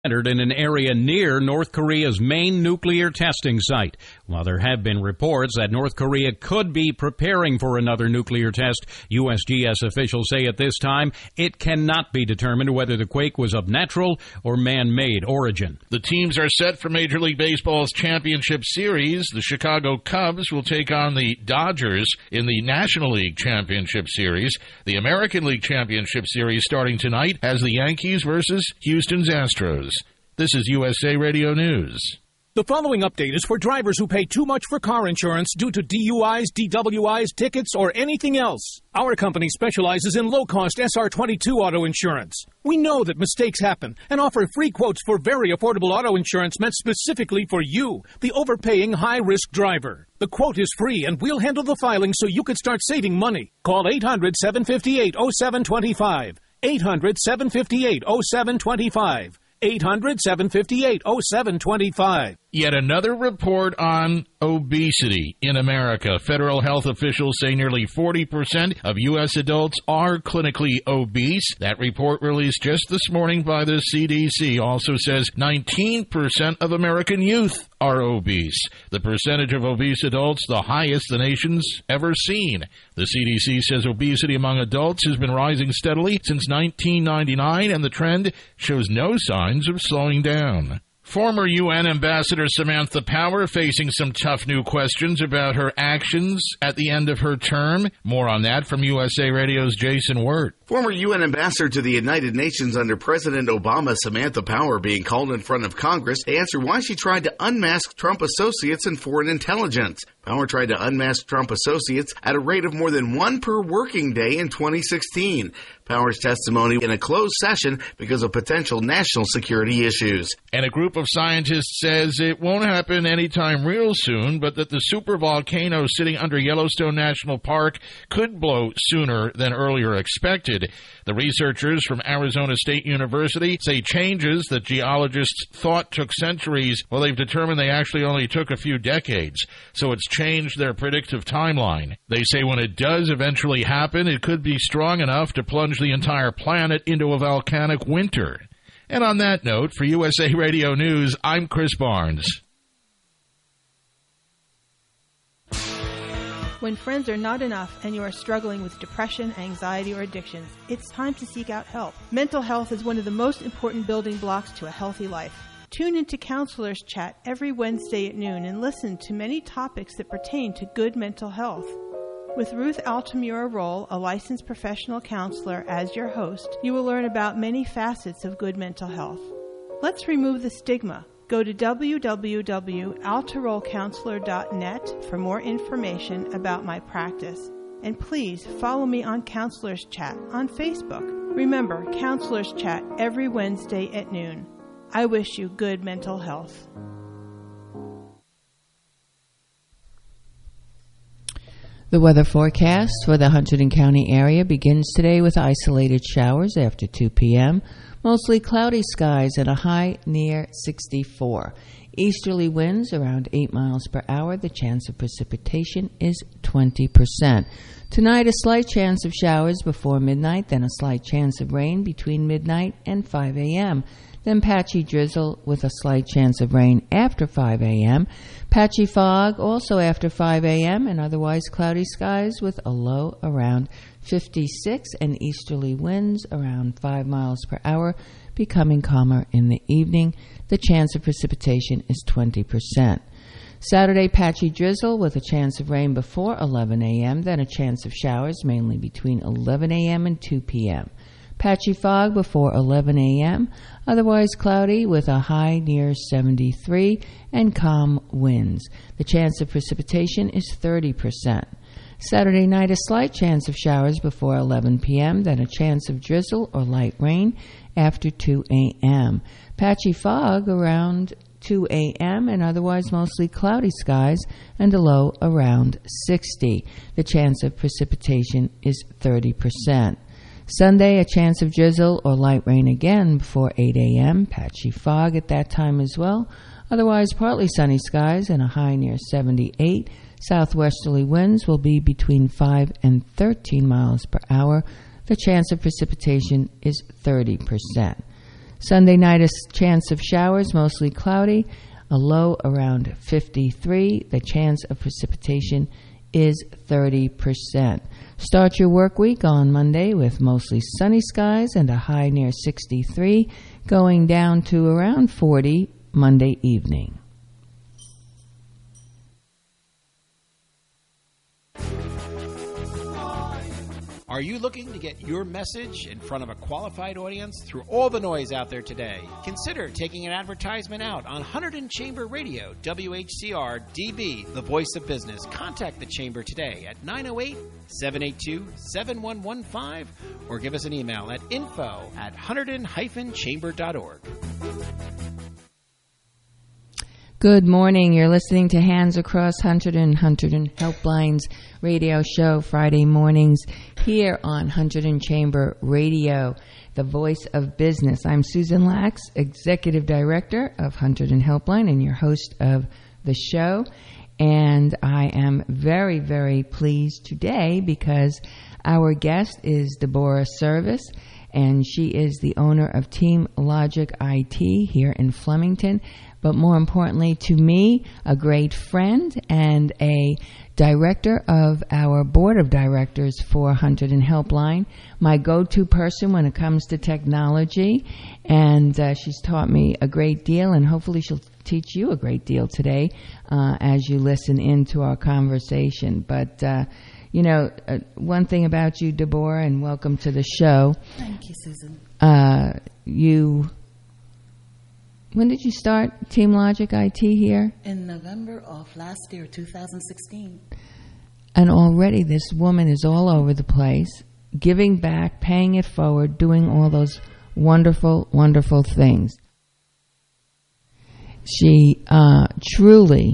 centered in an area near North Korea's main nuclear testing site. While there have been reports that North Korea could be preparing for another nuclear test, USGS officials say at this time it cannot be determined whether the quake was of natural or man-made origin. The teams are set for Major League Baseball's championship series. The Chicago Cubs will take on the Dodgers in the National League Championship Series. The American League Championship Series starting tonight has the Yankees versus Houston's Astros. This is USA Radio News. The following update is for drivers who pay too much for car insurance due to DUIs, DWIs, tickets, or anything else. Our company specializes in low-cost SR22 auto insurance. We know that mistakes happen and offer free quotes for very affordable auto insurance meant specifically for you, the overpaying high-risk driver. The quote is free, and we'll handle the filing so you can start saving money. Call 800-758-0725. 800-758-0725. 800-758-0725. Yet another report on obesity in America. Federal health officials say nearly 40% of U.S. adults are clinically obese. That report released just this morning by the CDC also says 19% of American youth are obese. The percentage of obese adults, the highest the nation's ever seen. The CDC says obesity among adults has been rising steadily since 1999, and the trend shows no signs of slowing down. Former UN Ambassador Samantha Power facing some tough new questions about her actions at the end of her term. More on that from USA Radio's Jason Wirt. Former UN Ambassador to the United Nations under President Obama, Samantha Power, being called in front of Congress to answer why she tried to unmask Trump associates in foreign intelligence. Power tried to unmask Trump associates at a rate of more than one per working day in 2016. Power's testimony in a closed session because of potential national security issues. And a group of scientists says it won't happen anytime real soon, but that the supervolcano sitting under Yellowstone National Park could blow sooner than earlier expected. The researchers from Arizona State University say changes that geologists thought took centuries, well, they've determined they actually only took a few decades. So it's changed their predictive timeline. They say when it does eventually happen, it could be strong enough to plunge the entire planet into a volcanic winter. And on that note, for USA Radio News, I'm Chris Barnes. When friends are not enough and you are struggling with depression, anxiety, or addictions, it's time to seek out help. Mental health is one of the most important building blocks to a healthy life. Tune into Counselors Chat every Wednesday at noon and listen to many topics that pertain to good mental health. With Ruth Altamura-Roll, a licensed professional counselor, as your host, you will learn about many facets of good mental health. Let's remove the stigma. Go to www.altarollcounselor.net for more information about my practice. And please follow me on Counselors Chat on Facebook. Remember, Counselors Chat every Wednesday at noon. I wish you good mental health. The weather forecast for the Hunterdon County area begins today with isolated showers after 2 p.m., mostly cloudy skies and a high near 64. Easterly winds around 8 miles per hour. The chance of precipitation is 20%. Tonight, a slight chance of showers before midnight, then a slight chance of rain between midnight and 5 a.m., then patchy drizzle with a slight chance of rain after 5 a.m., patchy fog also after 5 a.m., and otherwise cloudy skies with a low around 56 and easterly winds around 5 miles per hour, becoming calmer in the evening. The chance of precipitation is 20%. Saturday, patchy drizzle with a chance of rain before 11 a.m., then a chance of showers mainly between 11 a.m. and 2 p.m. Patchy fog before 11 a.m., otherwise cloudy with a high near 73 and calm winds. The chance of precipitation is 30%. Saturday night, a slight chance of showers before 11 p.m., then a chance of drizzle or light rain after 2 a.m. Patchy fog around 2 a.m. and otherwise mostly cloudy skies and a low around 60. The chance of precipitation is 30%. Sunday, a chance of drizzle or light rain again before 8 a.m. Patchy fog at that time as well. Otherwise, partly sunny skies and a high near 78. Southwesterly winds will be between 5 and 13 miles per hour. The chance of precipitation is 30%. Sunday night, a chance of showers, mostly cloudy, a low around 53. The chance of precipitation is 30%. Start your work week on Monday with mostly sunny skies and a high near 63, going down to around 40 Monday evening. Are you looking to get your message in front of a qualified audience through all the noise out there today? Consider taking an advertisement out on Hunterdon Chamber Radio, WHCR DB, the voice of business. Contact the Chamber today at 908-782-7115 or give us an email at info@hunterdon-chamber.org. Good morning. You're listening to Hands Across Hunterdon Helplines radio show Friday mornings here on Hunterdon Chamber Radio, the voice of business. I'm Susan Lax, Executive Director of Hunterdon Helpline and your host of the show. And I am very, very pleased today because our guest is Deborah Service, and she is the owner of Team Logic IT here in Flemington. But more importantly to me, a great friend and a director of our board of directors for Hunterdon Helpline, my go-to person when it comes to technology. And she's taught me a great deal, and hopefully she'll teach you a great deal today as you listen into our conversation. But, one thing about you, Deborah, and welcome to the show. Thank you, Susan. When did you start Team Logic IT here? In November of last year, 2016. And already this woman is all over the place, giving back, paying it forward, doing all those wonderful, wonderful things. She truly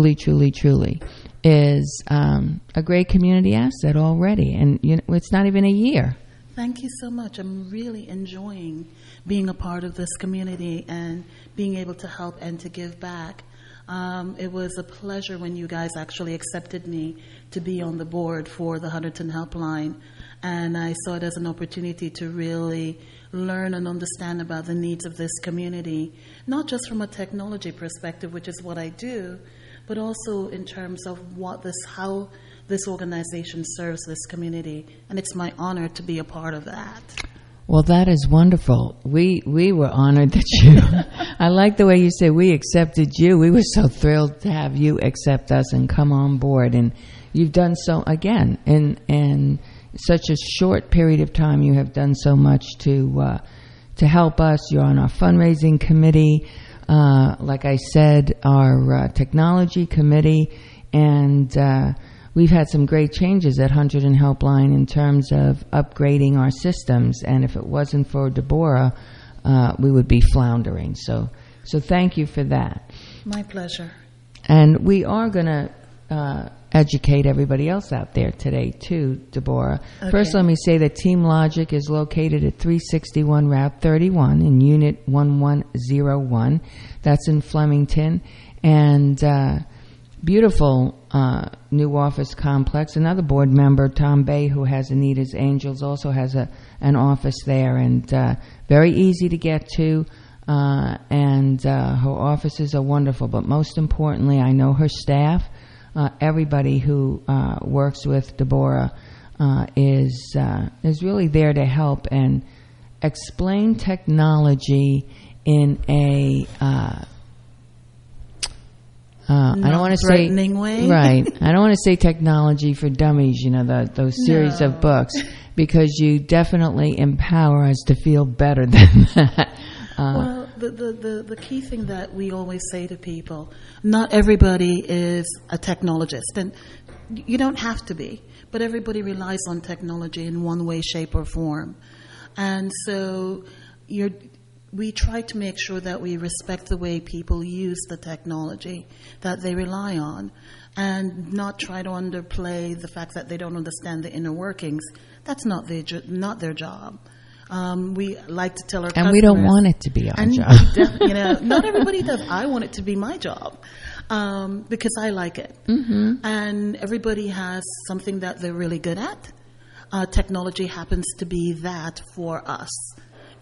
is a great community asset already. And it's not even a year. Thank you so much. I'm really enjoying being a part of this community and being able to help and to give back. It was a pleasure when you guys actually accepted me to be on the board for the Hunterdon Helpline, and I saw it as an opportunity to really learn and understand about the needs of this community, not just from a technology perspective, which is what I do, but also in terms of how this organization serves this community, and it's my honor to be a part of that. Well, that is wonderful. We were honored that you, I like the way you say we accepted you. We were so thrilled to have you accept us and come on board. And you've done so, again, in such a short period of time, you have done so much to help us. You're on our fundraising committee, like I said, our technology committee, and we've had some great changes at Hunterdon Helpline in terms of upgrading our systems, and if it wasn't for Deborah, we would be floundering. So thank you for that. My pleasure. And we are going to educate everybody else out there today, too, Deborah. Okay. First, let me say that Team Logic is located at 361 Route 31 in Unit 1101. That's in Flemington. And beautiful new office complex. Another board member, Tom Bay, who has Anita's Angels, also has an office there, and very easy to get to, and her offices are wonderful. But most importantly, I know her staff, everybody who works with Deborah is really there to help and explain technology in a I don't want to say way. Right. I don't want to say technology for dummies, those series of books, because you definitely empower us to feel better than that. Well, the key thing that we always say to people, not everybody is a technologist, and you don't have to be, but everybody relies on technology in one way, shape, or form. And so we try to make sure that we respect the way people use the technology that they rely on, and not try to underplay the fact that they don't understand the inner workings. That's not their job. We like to tell our customers, and we don't want it to be our job. Not everybody does. I want it to be my job because I like it. Mm-hmm. And everybody has something that they're really good at. Technology happens to be that for us.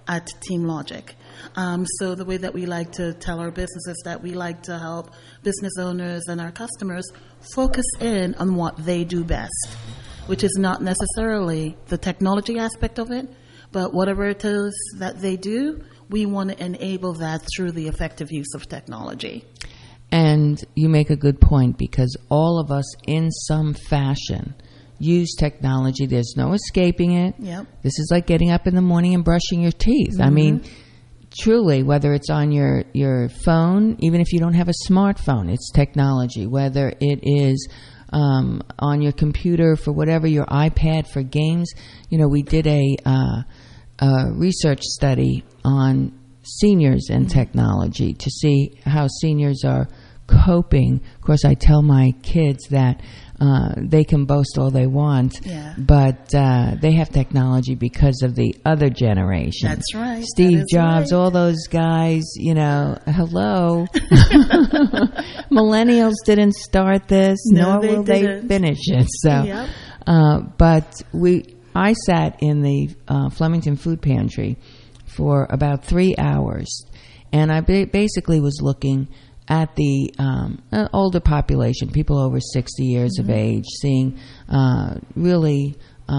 at Team Logic. So the way that we like to tell our businesses that we like to help business owners and our customers focus in on what they do best, which is not necessarily the technology aspect of it, but whatever it is that they do, we want to enable that through the effective use of technology. And you make a good point, because all of us in some fashion use technology. There's no escaping it. Yep. This is like getting up in the morning and brushing your teeth. I mean, truly, whether it's on your phone, even if you don't have a smartphone, it's technology. Whether it is on your computer for whatever, your iPad for games. You know, we did a research study on seniors and technology to see how seniors are coping. Of course, I tell my kids that they can boast all they want, but they have technology because of the other generation. That's right. Steve Jobs, all those guys, you know, hello. Millennials didn't start this, nor will they finish it. So, but I sat in the Flemington Food Pantry for about 3 hours, and I basically was looking at the older population, people over 60 years of age, seeing really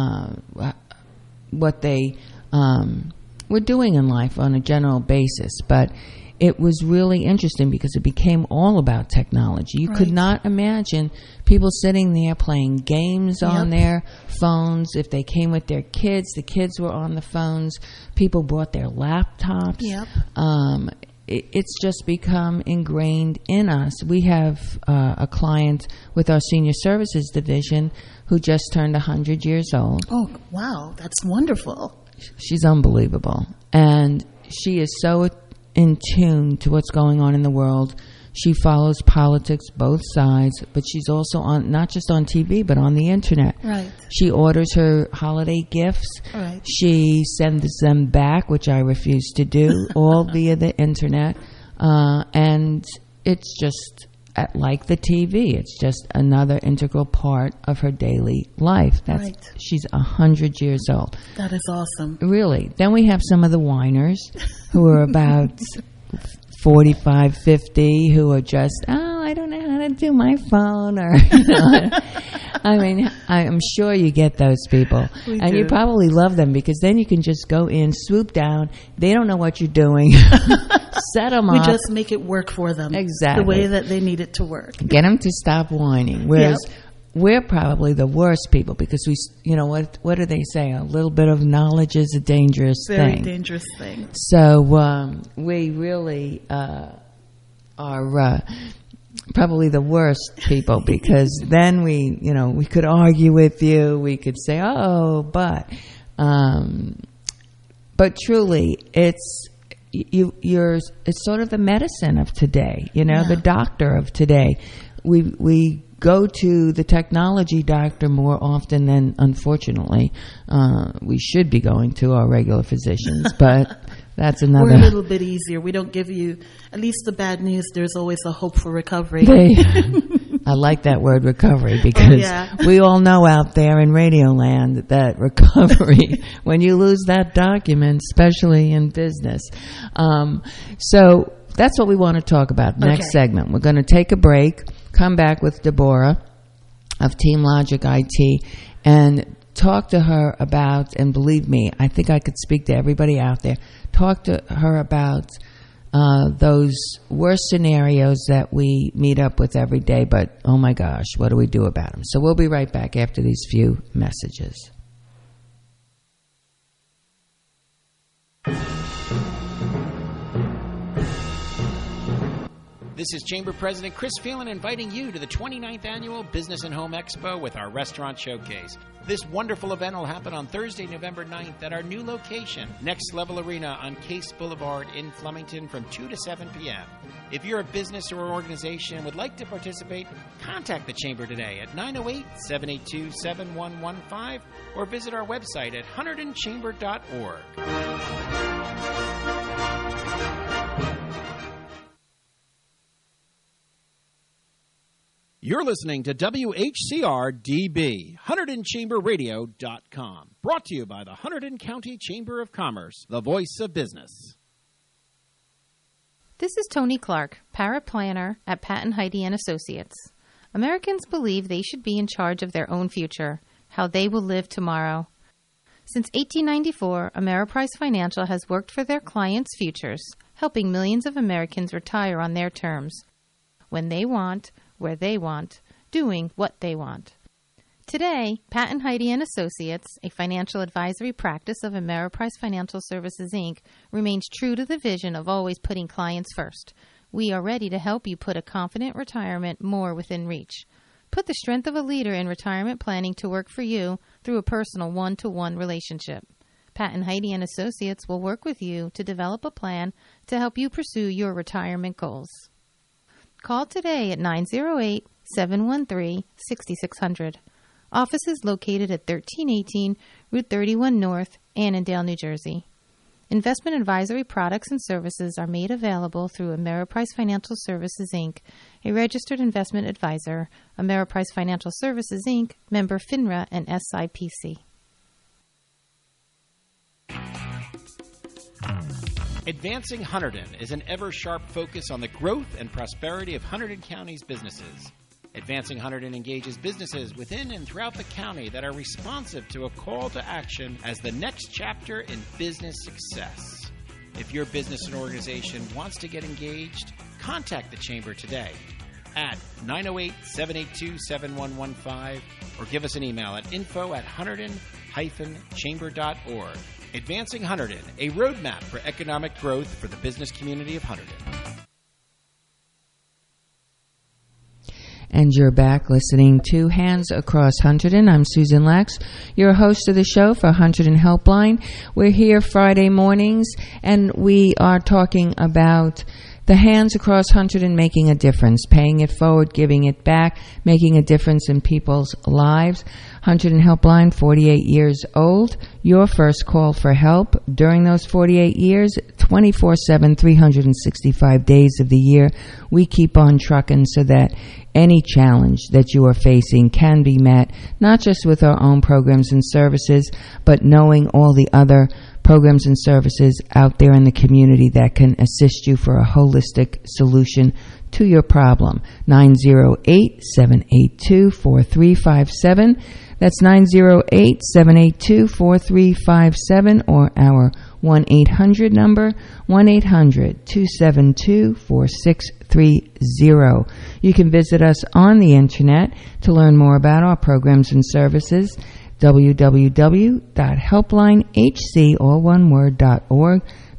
what they were doing in life on a general basis. But it was really interesting because it became all about technology. You could not imagine people sitting there playing games on their phones. If they came with their kids, the kids were on the phones. People brought their laptops. It's just become ingrained in us. We have a client with our senior services division who just turned 100 years old. Oh, wow. That's wonderful. She's unbelievable. And she is so in tune to what's going on in the world. She follows politics, both sides, but she's also on, not just on TV, but on the internet. Right. She orders her holiday gifts. Right. She sends them back, which I refuse to do, all via the internet. And it's just like the TV. It's just another integral part of her daily life. She's 100 years old. That is awesome. Really. Then we have some of the whiners who are about 45, 50, who are just, I don't know how to do my phone, or, you know. I mean, I'm sure you get those people. And you probably love them, because then you can just go in, swoop down. They don't know what you're doing. Set them up. We just make it work for them. Exactly. The way that they need it to work. Get them to stop whining. Whereas we're probably the worst people, because we, you know, what do they say? A little bit of knowledge is a dangerous thing. Very dangerous thing. So we really are probably the worst people, because then we could argue with you. We could say, but truly, it's sort of the medicine of today. You know, the doctor of today. We go to the technology doctor more often than, unfortunately, we should be going to our regular physicians, but that's another. We're a little bit easier. We don't give you, at least the bad news, there's always a hope for recovery. I like that word, recovery, because we all know out there in Radioland that recovery, when you lose that document, especially in business. So that's what we want to talk about next segment. We're going to take a break, come back with Deborah of Team Logic IT, and talk to her about, and believe me, I think I could speak to everybody out there, talk to her about those worst scenarios that we meet up with every day, but oh my gosh, what do we do about them? So we'll be right back after these few messages. This is Chamber President Chris Phelan inviting you to the 29th Annual Business and Home Expo with our Restaurant Showcase. This wonderful event will happen on Thursday, November 9th at our new location, Next Level Arena on Case Boulevard in Flemington from 2 to 7 p.m. If you're a business or organization and would like to participate, contact the Chamber today at 908-782-7115 or visit our website at hunterdоnchamber.org. You're listening to WHCR-DB, HunterdonChamberRadio.com. Brought to you by the Hunterdon County Chamber of Commerce, the voice of business. This is Tony Clark, paraplanner at Patton Heidi & Associates. Americans believe they should be in charge of their own future, how they will live tomorrow. Since 1894, Ameriprise Financial has worked for their clients' futures, helping millions of Americans retire on their terms, when they want, where they want, doing what they want. Today, Patton Heidi & Associates, a financial advisory practice of Ameriprise Financial Services, Inc., remains true to the vision of always putting clients first. We are ready to help you put a confident retirement more within reach. Put the strength of a leader in retirement planning to work for you through a personal one-to-one relationship. Patton Heidi & Associates will work with you to develop a plan to help you pursue your retirement goals. Call today at 908-713-6600. Office is located at 1318 Route 31 North, Annandale, New Jersey. Investment advisory products and services are made available through Ameriprise Financial Services, Inc., a registered investment advisor, Ameriprise Financial Services, Inc., member FINRA and SIPC. Advancing Hunterdon is an ever-sharp focus on the growth and prosperity of Hunterdon County's businesses. Advancing Hunterdon engages businesses within and throughout the county that are responsive to a call to action as the next chapter in business success. If your business and organization wants to get engaged, contact the Chamber today at 908-782-7115 or give us an email at info@hunterdon-chamber.org. Advancing Hunterdon, a roadmap for economic growth for the business community of Hunterdon. And you're back listening to Hands Across Hunterdon. I'm Susan Lax, your host of the show for Hunterdon Helpline. We're here Friday mornings, and we are talking about the Hands Across Hunterdon making a difference, paying it forward, giving it back, making a difference in people's lives. Hunterdon Helpline, 48 years old. Your first call for help during those 48 years, 24/7, 365 days of the year. We keep on trucking so that any challenge that you are facing can be met, not just with our own programs and services, but knowing all the other programs and services out there in the community that can assist you for a holistic solution to your problem. 908-782-4357. That's 908-782-4357, or our 1-800 number, 1-800-272-4630. You can visit us on the internet to learn more about our programs and services. www.helplinehc.org,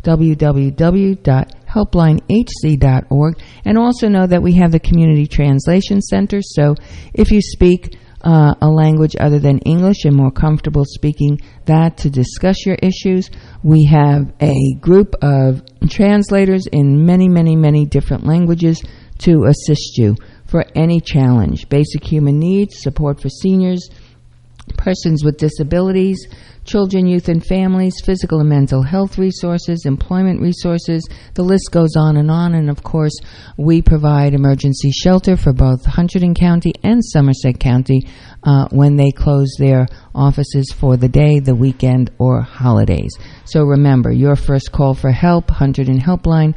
www.helplinehc.org, and also know that we have the Community Translation Center, so if you speak a language other than English and more comfortable speaking that to discuss your issues, we have a group of translators in many, many, many different languages to assist you for any challenge. Basic human needs, support for seniors, persons with disabilities, children, youth, and families, physical and mental health resources, employment resources. The list goes on. And of course, we provide emergency shelter for both Hunterdon County and Somerset County when they close their offices for the day, the weekend, or holidays. So remember, your first call for help, Hunterdon Helpline,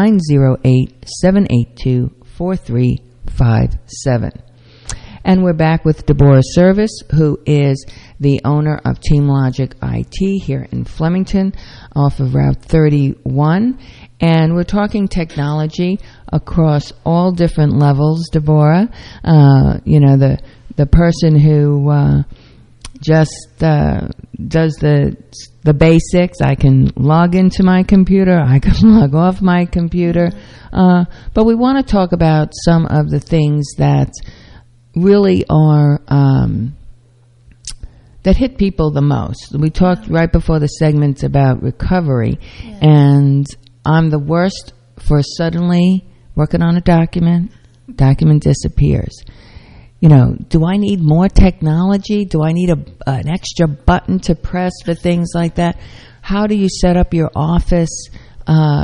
908-782-4357. And we're back with Deborah Service, who is the owner of Team Logic IT here in Flemington off of Route 31. And we're talking technology across all different levels, Deborah. The person who just does the basics. I can log into my computer. I can log off my computer. But we want to talk about some of the things that really are that hit people the most. We talked right before the segment about recovery, and I'm the worst for suddenly working on a document disappears. Do I need more technology? Do I need an extra button to press for things like that? How do you set up your office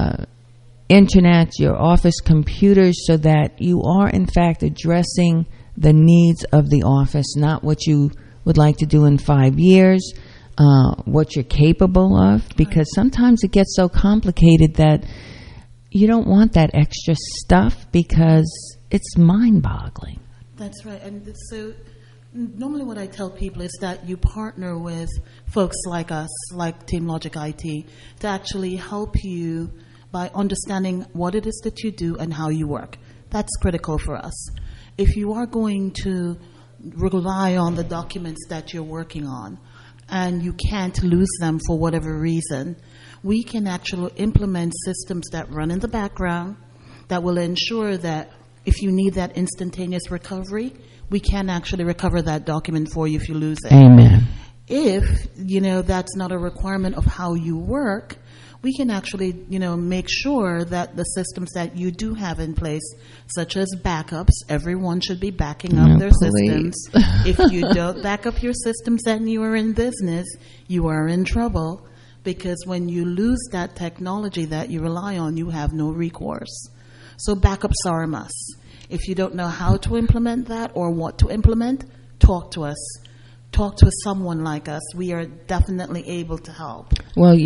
internet, your office computers, so that you are in fact addressing the needs of the office, not what you would like to do in 5 years, what you're capable of, because sometimes it gets so complicated that you don't want that extra stuff because it's mind-boggling. That's right. And so normally what I tell people is that you partner with folks like us, like Team Logic IT, to actually help you by understanding what it is that you do and how you work. That's critical for us. If you are going to rely on the documents that you're working on and you can't lose them for whatever reason, we can actually implement systems that run in the background that will ensure that if you need that instantaneous recovery, we can actually recover that document for you if you lose it. Amen. If, that's not a requirement of how you work, we can actually, make sure that the systems that you do have in place, such as backups, everyone should be backing up their systems. If you don't back up your systems and you are in business, you are in trouble, because when you lose that technology that you rely on, you have no recourse. So backups are a must. If you don't know how to implement that or what to implement, talk to us. Talk to someone like us. We are definitely able to help. Well,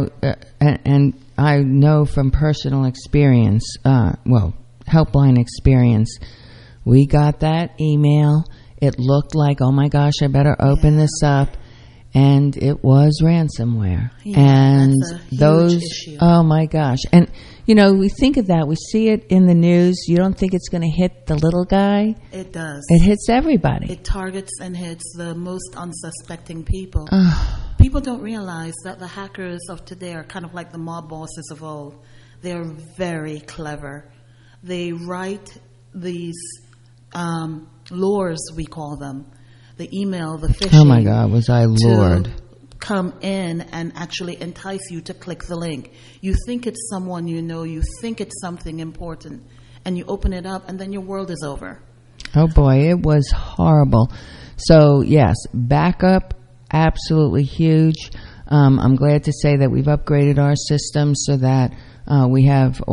and I know from personal experience, helpline experience, we got that email. It looked like, oh my gosh, I better open this up. And it was ransomware. Yeah, and that's a huge those, issue. Oh my gosh. And, we think of that. We see it in the news. You don't think it's going to hit the little guy? It does. It hits everybody. It targets and hits the most unsuspecting people. People don't realize that the hackers of today are kind of like the mob bosses of old. They're very clever. They write these lures, we call them. The email, the phishing. Oh my God, was I lured? To come in and actually entice you to click the link. You think it's someone you think it's something important, and you open it up, and then your world is over. Oh boy, it was horrible. So yes, backup, absolutely huge. I'm glad to say that we've upgraded our system so that we have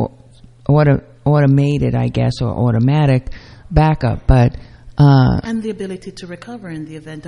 automated, I guess, or automatic backup, but and the ability to recover in the event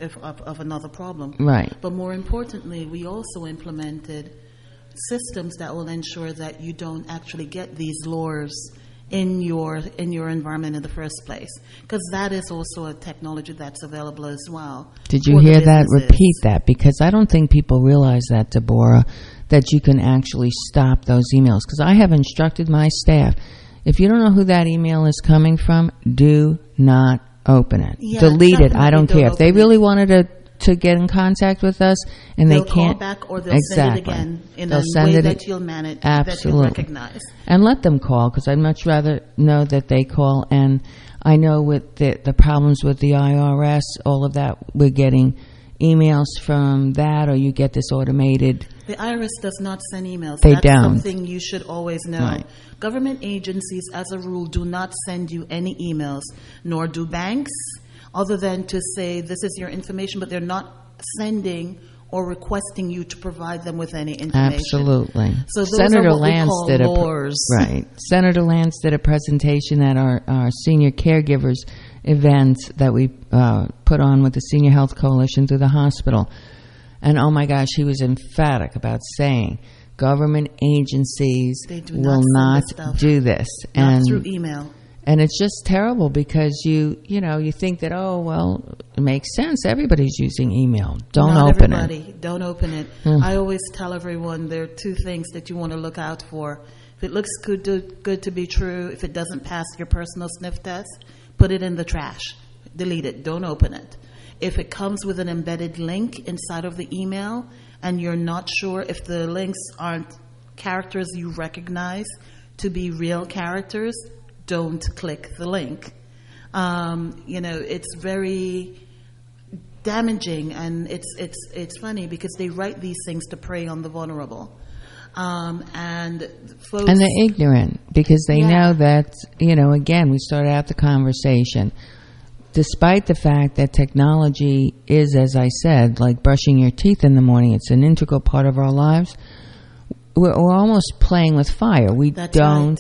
of another problem. Right. But more importantly, we also implemented systems that will ensure that you don't actually get these lures in your environment in the first place, because that is also a technology that's available as well. Did you hear that? Repeat that, because I don't think people realize that, Deborah, that you can actually stop those emails. Because I have instructed my staff, if you don't know who that email is coming from, do not open it. Yeah, delete it. I don't care. If they really it. wanted to get in contact with us and they'll they can't, call back, or they'll send it again in a way that you'll manage, absolutely, that you'll recognize. And let them call, because I'd much rather know that they call. And I know with the problems with the IRS, all of that, we're getting emails from that, or you get this automated. The IRS does not send emails. They That's don't. Something you should always know. Right. Government agencies, as a rule, do not send you any emails, nor do banks, other than to say this is your information, but they're not sending or requesting you to provide them with any information. Absolutely. So those Senator are what Lance we call lures. Right. Senator Lance did a presentation at our senior caregivers event that we put on with the Senior Health Coalition through the hospital. And oh my gosh, he was emphatic about saying government agencies will not do this. Not through email. And it's just terrible, because you think that, oh, well, it makes sense. Everybody's using email. Don't open it. Don't open it. I always tell everyone there are two things that you want to look out for. If it looks good to be true, if it doesn't pass your personal sniff test, put it in the trash. Delete it. Don't open it. If it comes with an embedded link inside of the email and you're not sure if the links aren't characters you recognize to be real characters, don't click the link. It's very damaging, and it's funny because they write these things to prey on the vulnerable. And folks, and they're ignorant, because they know that, again, we started out the conversation. Despite the fact that technology is, as I said, like brushing your teeth in the morning, it's an integral part of our lives, we're almost playing with fire. We don't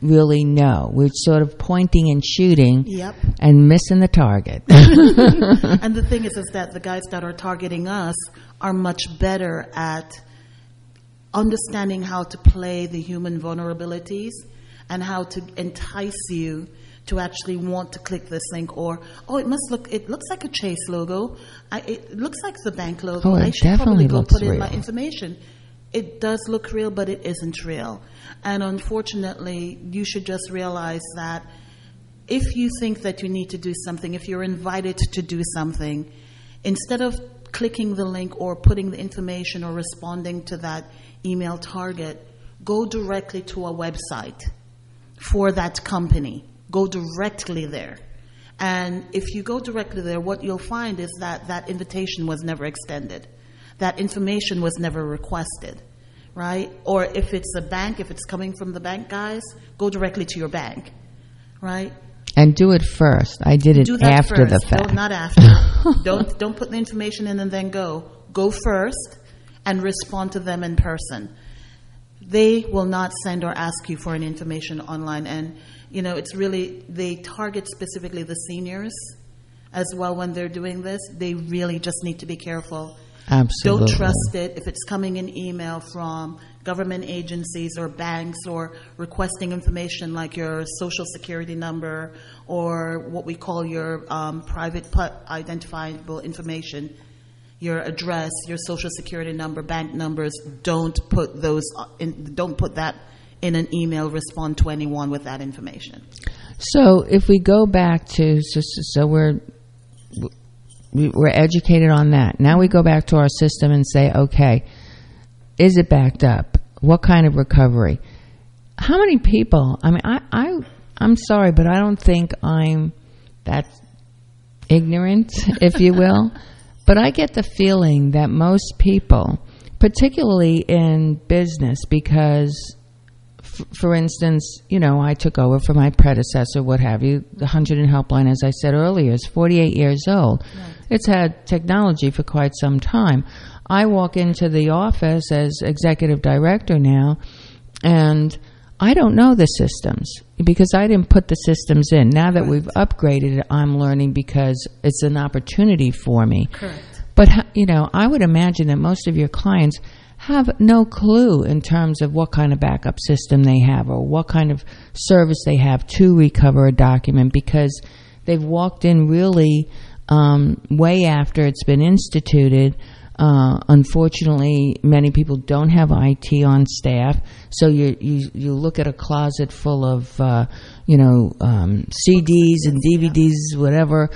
really know. We're sort of pointing and shooting Yep. and missing the target. And the thing is that the guys that are targeting us are much better at understanding how to play the human vulnerabilities and how to entice you to actually want to click this link, or it looks like a Chase logo. It looks like the bank logo. Oh, it I should definitely probably go looks put in real. my information. It does look real, but it isn't real. And unfortunately, you should just realize that if you think that you need to do something, if you're invited to do something, instead of clicking the link or putting the information or responding to that email target, go directly to a website for that company. Go directly there. And if you go directly there, what you'll find is that invitation was never extended. That information was never requested, right? Or if it's a bank, if it's coming from the bank guys, go directly to your bank, right? And do it first. I did it Do that after first. the fact. No, not after. Don't put the information in and then go. Go first and respond to them in person. They will not send or ask you for an information online. And, it's really, they target specifically the seniors as well when they're doing this. They really just need to be careful. Absolutely. Don't trust it. If it's coming in email from government agencies or banks or requesting information like your social security number or what we call your private identifiable information, your address, your social security number, bank numbers, don't put that in an email. Respond to anyone with that information. So if we go back to, so we're educated on that. Now we go back to our system and say, okay, is it backed up? What kind of recovery? How many people? I mean, I'm sorry, but I don't think I'm that ignorant, if you will. But I get the feeling that most people, particularly in business, because, for instance, I took over for my predecessor, what have you. The 100 Helpline, as I said earlier, is 48 years old. Right. It's had technology for quite some time. I walk into the office as executive director now, and I don't know the systems because I didn't put the systems in. Now that we've upgraded it, I'm learning because it's an opportunity for me. Correct. But, I would imagine that most of your clients have no clue in terms of what kind of backup system they have or what kind of service they have to recover a document because they've walked in really way after it's been instituted. Unfortunately, many people don't have IT on staff, so you look at a closet full of CDs and DVDs, whatever,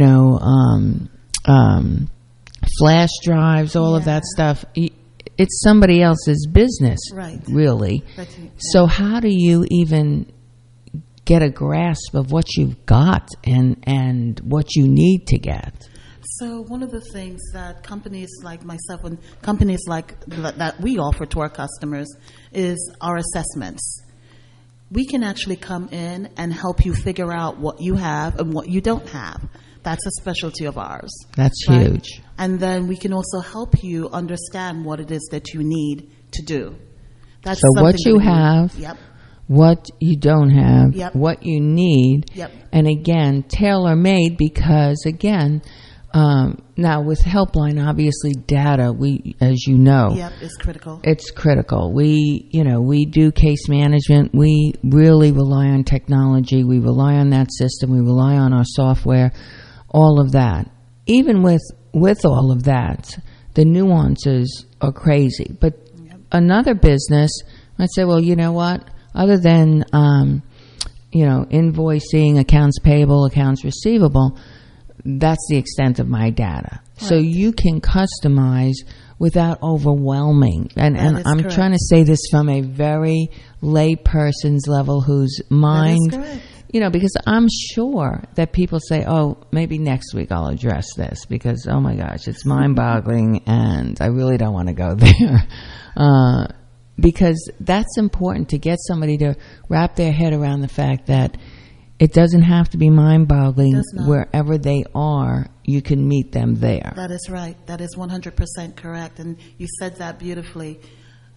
flash drives, all of that stuff. It's somebody else's business, right? Really. So how do you even get a grasp of what you've got and what you need to get? So one of the things that companies like myself and companies like that we offer to our customers is our assessments. We can actually come in and help you figure out what you have and what you don't have. That's a specialty of ours. That's right? huge. And then we can also help you understand what it is that you need to do. That's so what you have, yep. what you don't have, yep. what you need, yep. and again, tailor-made because, again, now with Helpline, obviously data, as you know, yep, is critical. It's critical. We do case management. We really rely on technology. We rely on that system. We rely on our software, all of that. Even with all of that, the nuances are crazy. But another business might say, well, you know what? Other than, invoicing, accounts payable, accounts receivable, that's the extent of my data. Right. So you can customize without overwhelming. And I'm correct. Trying to say this from a very lay person's level whose mind, because I'm sure that people say, oh, maybe next week I'll address this because, oh my gosh, it's mind-boggling and I really don't want to go there. Because that's important to get somebody to wrap their head around the fact that it doesn't have to be mind-boggling. Wherever they are, you can meet them there. That is right. That is 100% correct. And you said that beautifully.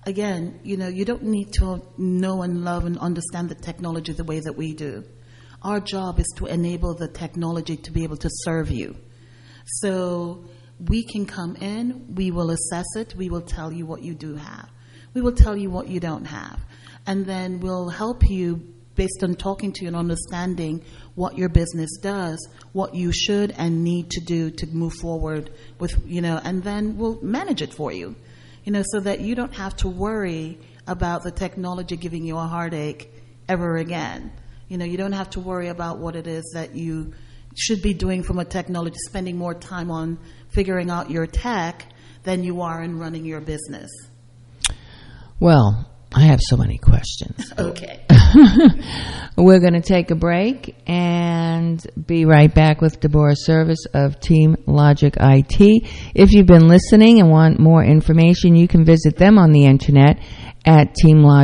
again, you don't need to know and love and understand the technology the way that we do. Our job is to enable the technology to be able to serve you. So we can come in, we will assess it, we will tell you what you do have. We will tell you what you don't have. And then we'll help you based on talking to you and understanding what your business does, what you should and need to do to move forward with, and then we'll manage it for you, so that you don't have to worry about the technology giving you a heartache ever again. You don't have to worry about what it is that you should be doing from a technology, spending more time on figuring out your tech than you are in running your business. Well, I have so many questions. Okay. We're going to take a break and be right back with Deborah Service of Team Logic IT. If you've been listening and want more information, you can visit them on the internet at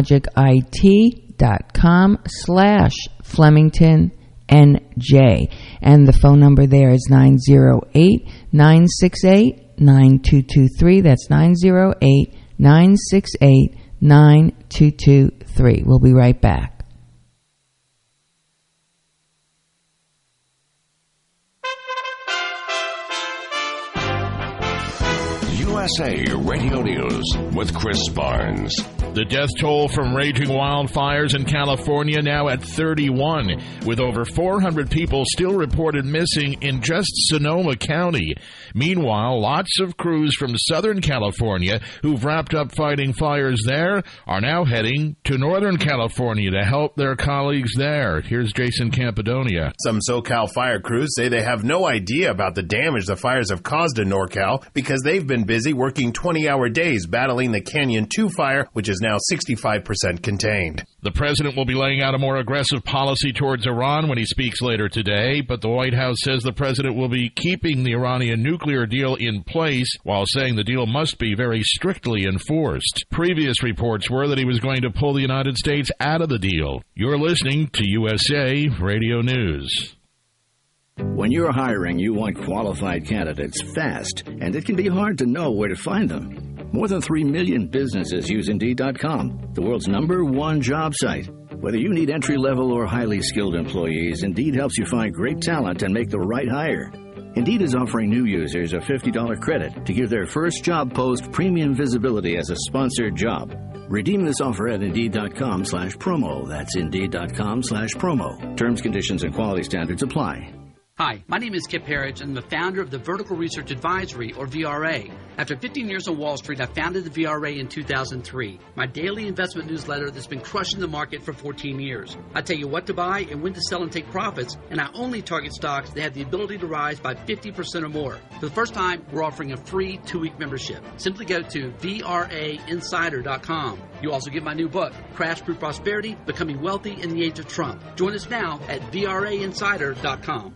teamlogicit.com/FlemingtonNJ. And the phone number there is 908-968-9223. That's 908-968-9223. We'll be right back. USA Radio News with Chris Barnes. The death toll from raging wildfires in California now at 31, with over 400 people still reported missing in just Sonoma County. Meanwhile, lots of crews from Southern California who've wrapped up fighting fires there are now heading to Northern California to help their colleagues there. Here's Jason Campidonia. Some SoCal fire crews say they have no idea about the damage the fires have caused in NorCal because they've been busy working 20-hour days battling the Canyon 2 fire, which is now 65% contained. The president will be laying out a more aggressive policy towards Iran when he speaks later today, but the White House says the president will be keeping the Iranian nuclear deal in place while saying the deal must be very strictly enforced. Previous reports were that he was going to pull the United States out of the deal. You're listening to USA Radio News. When you're hiring, you want qualified candidates fast, and it can be hard to know where to find them. More than 3 million businesses use Indeed.com, the world's #1 job site. Whether you need entry-level or highly skilled employees, Indeed helps you find great talent and make the right hire. Indeed is offering new users a $50 credit to give their first job post premium visibility as a sponsored job. Redeem this offer at Indeed.com/promo. That's Indeed.com/promo. Terms, conditions, and quality standards apply. Hi, my name is Kip Harridge, and I'm the founder of the Vertical Research Advisory, or VRA. After 15 years on Wall Street, I founded the VRA in 2003, my daily investment newsletter that's been crushing the market for 14 years. I tell you what to buy and when to sell and take profits, and I only target stocks that have the ability to rise by 50% or more. For the first time, we're offering a free 2-week membership. Simply go to VRAinsider.com. You also get my new book, Crash Proof Prosperity, Becoming Wealthy in the Age of Trump. Join us now at VRAinsider.com.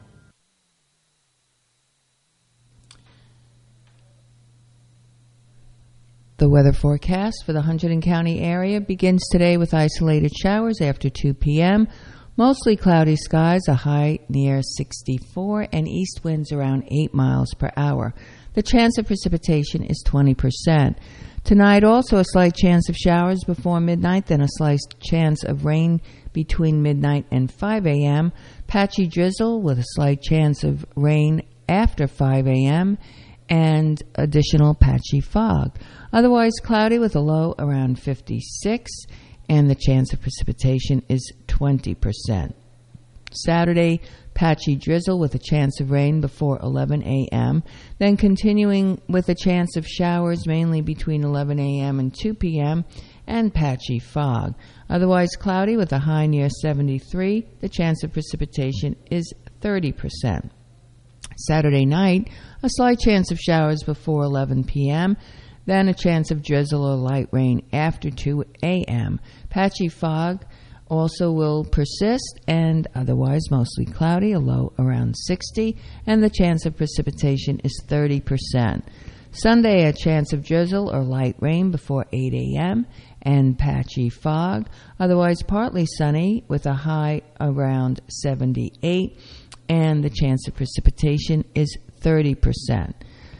The weather forecast for the Hunterdon County area begins today with isolated showers after 2 p.m., mostly cloudy skies, a high near 64, and east winds around 8 miles per hour. The chance of precipitation is 20%. Tonight, also a slight chance of showers before midnight, then a slight chance of rain between midnight and 5 a.m., patchy drizzle with a slight chance of rain after 5 a.m., and additional patchy fog. Otherwise cloudy with a low around 56, and the chance of precipitation is 20%. Saturday, patchy drizzle with a chance of rain before 11 a.m., then continuing with a chance of showers mainly between 11 a.m. and 2 p.m., and patchy fog. Otherwise cloudy with a high near 73. The chance of precipitation is 30%. Saturday night, a slight chance of showers before 11 p.m., then a chance of drizzle or light rain after 2 a.m. Patchy fog also will persist and otherwise mostly cloudy, a low around 60, and the chance of precipitation is 30%. Sunday, a chance of drizzle or light rain before 8 a.m. and patchy fog, otherwise partly sunny with a high around 78, and the chance of precipitation is 30%.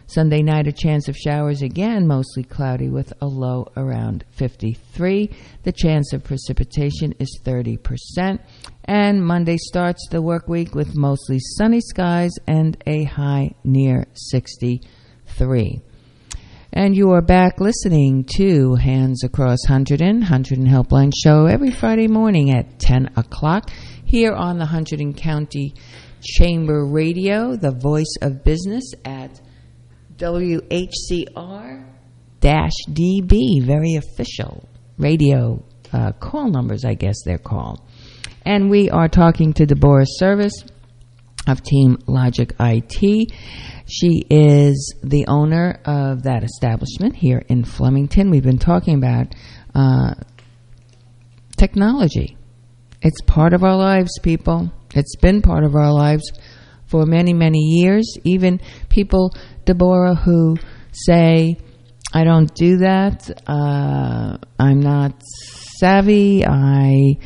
Sunday night, a chance of showers again, mostly cloudy with a low around 53. The chance of precipitation is 30%. And Monday starts the work week with mostly sunny skies and a high near 63. And you are back listening to Hands Across Hunterdon Helpline Show every Friday morning at 10 o'clock here on the Hunterdon County Chamber Radio, the voice of business at WHCR-DB, very official radio call numbers, I guess they're called. And we are talking to Deborah Service of Team Logic IT. She is the owner of that establishment here in Flemington. We've been talking about technology. It's part of our lives, people. It's been part of our lives for many, many years. Even people, Deborah, who say, I don't do that, I'm not savvy, I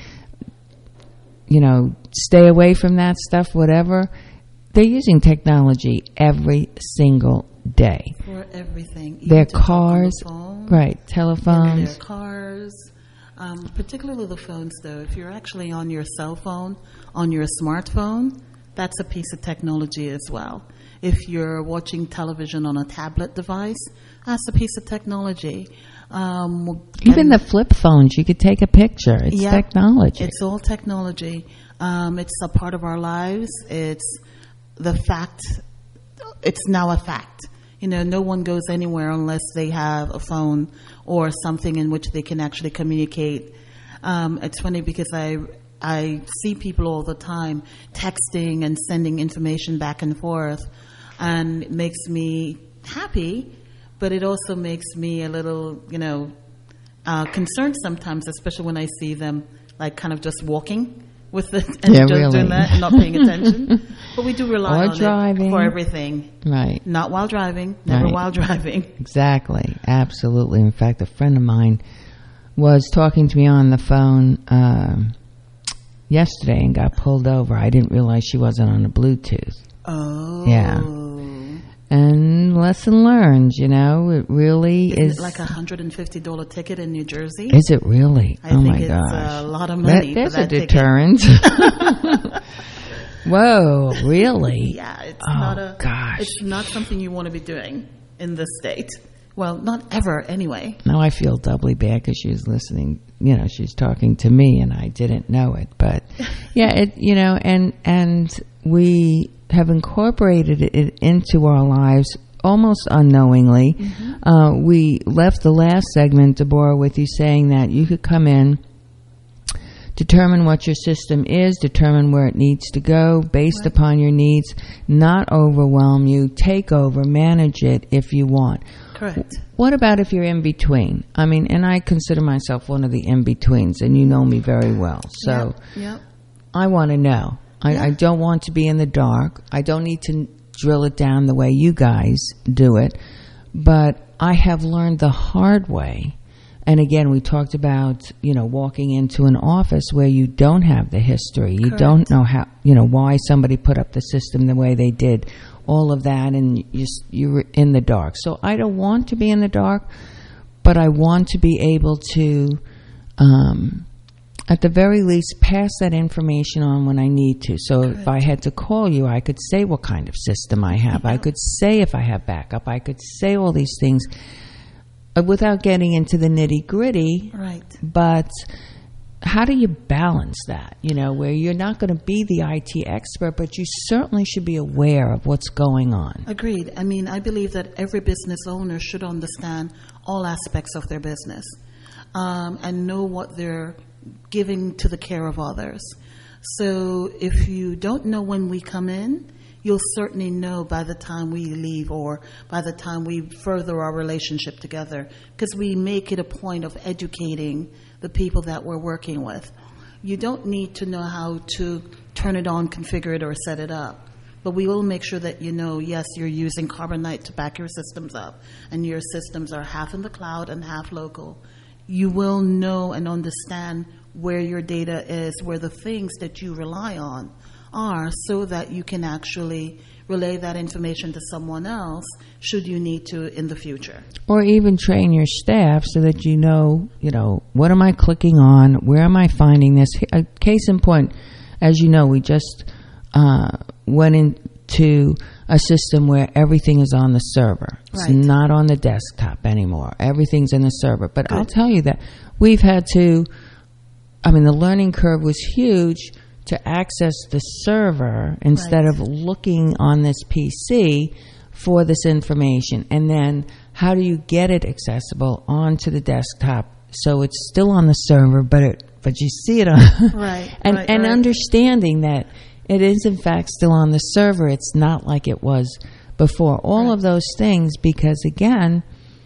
stay away from that stuff, whatever. They're using technology every single day. For everything. Their cars, right, telephones. Their cars, particularly the phones, though. If you're actually on your cell phone, on your smartphone, that's a piece of technology as well. If you're watching television on a tablet device, that's a piece of technology. Even the flip phones, you could take a picture. It's technology. It's all technology. It's a part of our lives. It's the fact. It's now a fact. No one goes anywhere unless they have a phone or something in which they can actually communicate. It's funny because I see people all the time texting and sending information back and forth, and it makes me happy, but it also makes me a little, concerned sometimes, especially when I see them like kind of just walking with it and doing that and not paying attention. But we do rely on it for everything. Right. Not while driving, never while driving. Exactly. Absolutely. In fact, a friend of mine was talking to me on the phone yesterday and got pulled over. I didn't realize she wasn't on a Bluetooth. Oh. Yeah. And lesson learned, it really is. Isn't it like $150 ticket in New Jersey? Is it really? I think it's a lot of money. There's for that a deterrent. Whoa, really? Yeah, it's it's not something you want to be doing in this state. Well, not ever anyway. Now I feel doubly bad because she was listening. She's talking to me and I didn't know it. But yeah, and we have incorporated it into our lives almost unknowingly. Mm-hmm. We left the last segment, Deborah, with you saying that you could come in, determine what your system is, determine where it needs to go based upon your needs, not overwhelm you, take over, manage it if you want. Correct. What about if you're in between? I mean, and I consider myself one of the in-betweens, and you know me very well. So yep. I want to know. I don't want to be in the dark. I don't need to drill it down the way you guys do it. But I have learned the hard way. And again, we talked about, walking into an office where you don't have the history. You Correct. Don't know how, why somebody put up the system the way they did. All of that, and you're in the dark. So I don't want to be in the dark, but I want to be able to, at the very least, pass that information on when I need to. So Correct. If I had to call you, I could say what kind of system I have. I could say if I have backup. I could say all these things without getting into the nitty-gritty. Right. But how do you balance that, where you're not going to be the IT expert, but you certainly should be aware of what's going on? Agreed. I mean, I believe that every business owner should understand all aspects of their business and know what they're giving to the care of others. So if you don't know when we come in, you'll certainly know by the time we leave or by the time we further our relationship together, because we make it a point of educating the people that we're working with. You don't need to know how to turn it on, configure it, or set it up. But we will make sure that yes, you're using Carbonite to back your systems up, and your systems are half in the cloud and half local. You will know and understand where your data is, where the things that you rely on are, so that you can actually relay that information to someone else should you need to in the future. Or even train your staff so that you know, what am I clicking on? Where am I finding this? Case in point, as you know, we just went into a system where everything is on the server. It's not on the desktop anymore. Everything's in the server. But I'll tell you that we've had to, the learning curve was huge to access the server instead of looking on this PC for this information. And then how do you get it accessible onto the desktop so it's still on the server, but you see it on and understanding that it is in fact still on the server. It's not like it was before. All of those things, because again,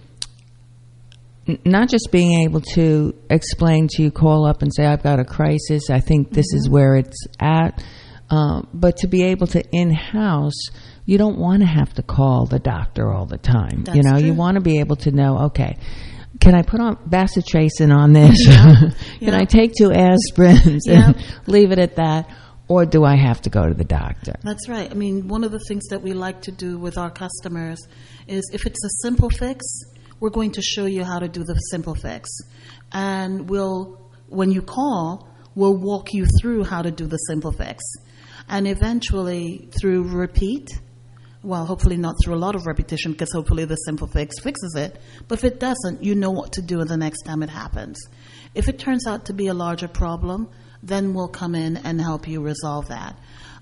not just being able to explain to you, call up and say, I've got a crisis, I think this is where it's at, but to be able to in-house, you don't want to have to call the doctor all the time. That's true. You want to be able to know, okay, can I put on bacitracin on this? Can I take 2 aspirins and leave it at that? Or do I have to go to the doctor? That's right. One of the things that we like to do with our customers is, if it's a simple fix, we're going to show you how to do the simple fix. And when you call, we'll walk you through how to do the simple fix. And eventually, through repeat, well, hopefully not through a lot of repetition, because hopefully the simple fix fixes it. But if it doesn't, you know what to do the next time it happens. If it turns out to be a larger problem, then we'll come in and help you resolve that.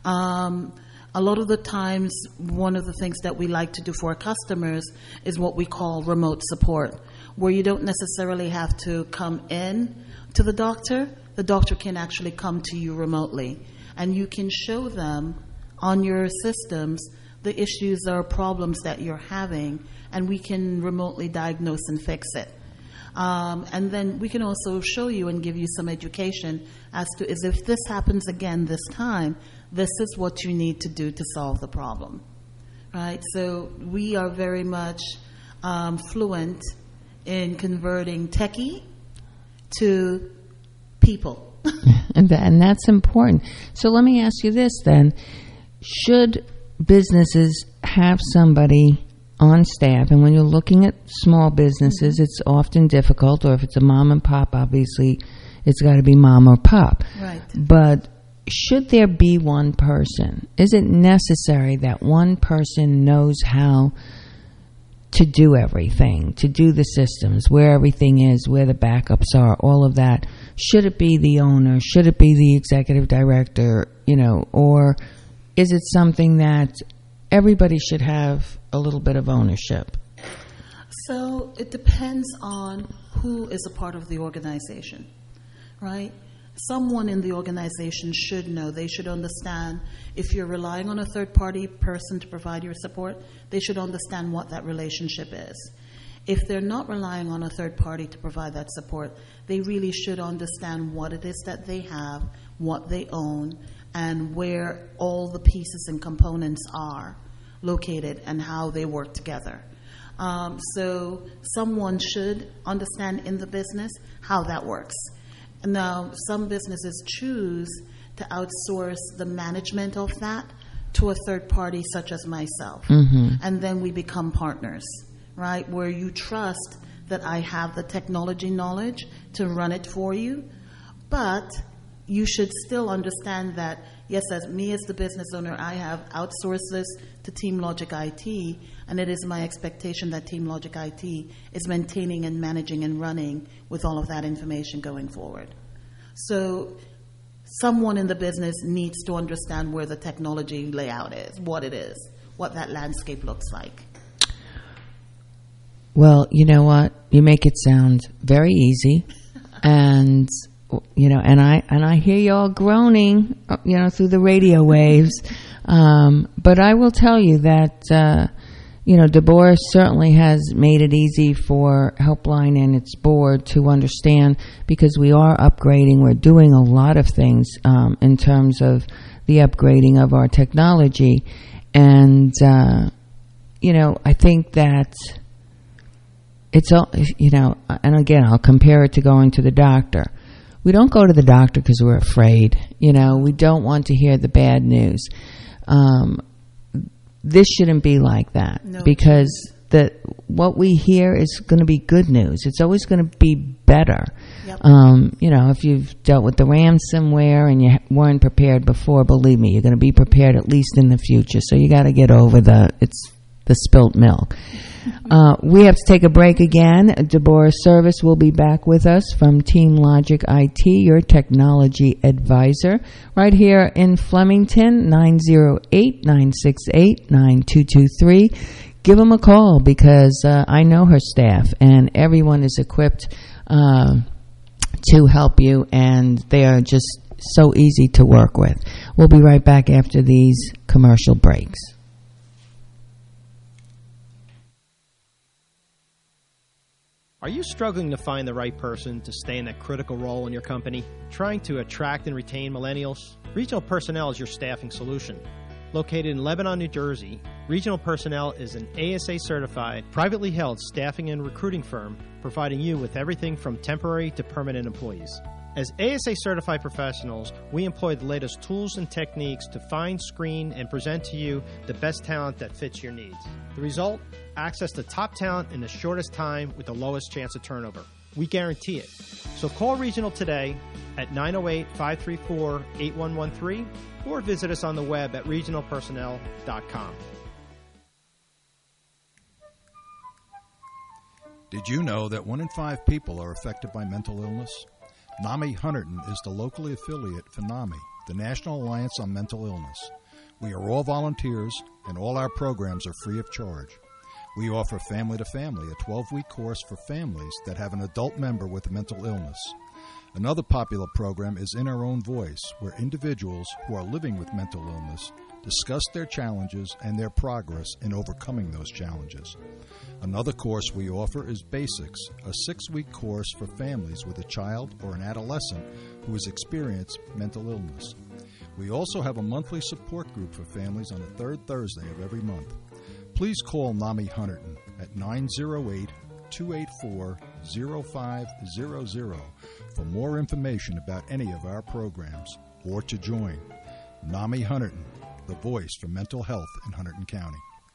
A lot of the times, one of the things that we like to do for our customers is what we call remote support, where you don't necessarily have to come in to the doctor. The doctor can actually come to you remotely, and you can show them on your systems the issues or problems that you're having, and we can remotely diagnose and fix it. And then we can also show you and give you some education as to, if this happens again this time, this is what you need to do to solve the problem, right? So we are very much fluent in converting techie to people. And that's important. So let me ask you this then. Should businesses have somebody on staff? And when you're looking at small businesses, it's often difficult, or if it's a mom and pop, obviously it's got to be mom or pop. Right. But should there be one person? Is it necessary that one person knows how to do everything, to do the systems, where everything is, where the backups are, all of that? Should it be the owner? Should it be the executive director? Or is it something that everybody should have a little bit of ownership? So it depends on who is a part of the organization, right? Someone in the organization should know. They should understand, if you're relying on a third-party person to provide your support, they should understand what that relationship is. If they're not relying on a third party to provide that support, they really should understand what it is that they have, what they own, and where all the pieces and components are located and how they work together. So someone should understand in the business how that works. Now, some businesses choose to outsource the management of that to a third party such as myself. And then we become partners, right? Where you trust that I have the technology knowledge to run it for you, but you should still understand that, yes, as me as the business owner, I have outsourced this to TeamLogic IT, and it is my expectation that TeamLogic IT is maintaining and managing and running with all of that information going forward. So someone in the business needs to understand where the technology layout is, what it is, what that landscape looks like. Well, you know what? You make it sound very easy, and and I hear you all groaning, through the radio waves. But I will tell you that DeBoer certainly has made it easy for Helpline and its board to understand, because we are upgrading. We're doing a lot of things in terms of the upgrading of our technology, and I think that it's all, and again, I'll compare it to going to the doctor. we don't go to the doctor because we're afraid. You know, we don't want to hear the bad news. This shouldn't be like that, because what we hear is going to be good news. It's always going to be better. Yep. You know, if you've dealt with the ransomware and you weren't prepared before, believe me, you're going to be prepared at least in the future. So you got to get over the spilt milk. We have to take a break again. Deborah Service will be back with us from Team Logic IT, your technology advisor, right here in Flemington, 908-968-9223. Give them a call, because I know her staff, and everyone is equipped to help you, and they are just so easy to work with. We'll be right back after these commercial breaks. Are you struggling to find the right person to stay in that critical role in your company? Trying to attract and retain millennials? Regional Personnel is your staffing solution. Located in Lebanon, New Jersey, Regional Personnel is an ASA-certified, privately held staffing and recruiting firm, providing you with everything from temporary to permanent employees. As ASA-certified professionals, we employ the latest tools and techniques to find, screen, and present to you the best talent that fits your needs. The result? Access to top talent in the shortest time with the lowest chance of turnover. We guarantee it. So call Regional today at 908-534-8113 or visit us on the web at regionalpersonnel.com. Did you know that 1 in 5 people are affected by mental illness? NAMI Hunterdon is the locally affiliate for NAMI, the National Alliance on Mental Illness. We are all volunteers, and all our programs are free of charge. We offer Family to Family, a 12-week course for families that have an adult member with mental illness. Another popular program is In Our Own Voice, where individuals who are living with mental illness discuss their challenges and their progress in overcoming those challenges. Another course we offer is Basics, a 6-week course for families with a child or an adolescent who has experienced mental illness. We also have a monthly support group for families on the third Thursday of every month. Please call NAMI Hunterdon at 908-284-0500 for more information about any of our programs or to join. NAMI Hunterdon, the voice for mental health in Hunterdon County.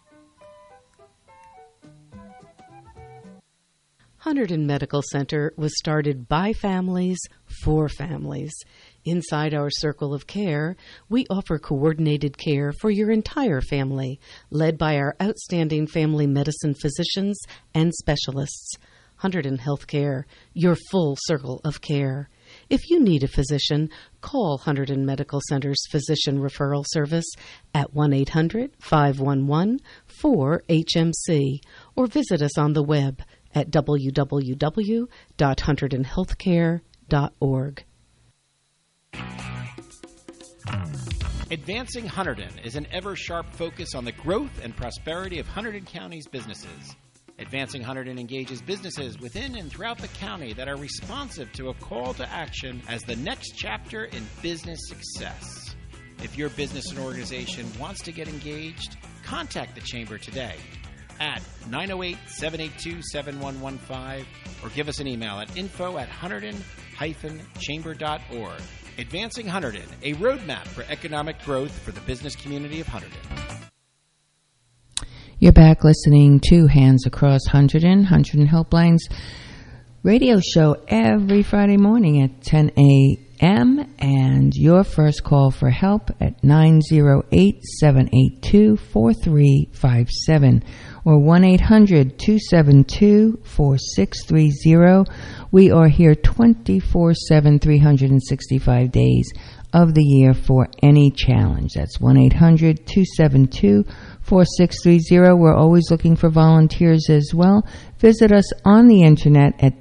Hunterdon Medical Center was started by families for families. Inside our circle of care, we offer coordinated care for your entire family, led by our outstanding family medicine physicians and specialists. Hunterdon Healthcare, your full circle of care. If you need a physician, call Hunterdon Medical Center's Physician Referral Service at 1-800-511-4HMC or visit us on the web at www.hunterdonhealthcare.org. Advancing Hunterdon is an ever-sharp focus on the growth and prosperity of Hunterdon County's businesses. Advancing Hunterdon engages businesses within and throughout the county that are responsive to a call to action as the next chapter in business success. If your business and organization wants to get engaged, contact the Chamber today at 908-782-7115 or give us an email at info@hunterdon-chamber.org. Advancing Hunterdon, a roadmap for economic growth for the business community of Hunterdon. You're back listening to Hands Across Hunterdon, Hunterdon Helpline's radio show every Friday morning at 10 a.m. and your first call for help at 908-782-4357 or 1-800-272-4630. We are here 24/7, 365 days of the year for any challenge. That's 1-800-272-4630. We're always looking for volunteers as well. Visit us on the internet at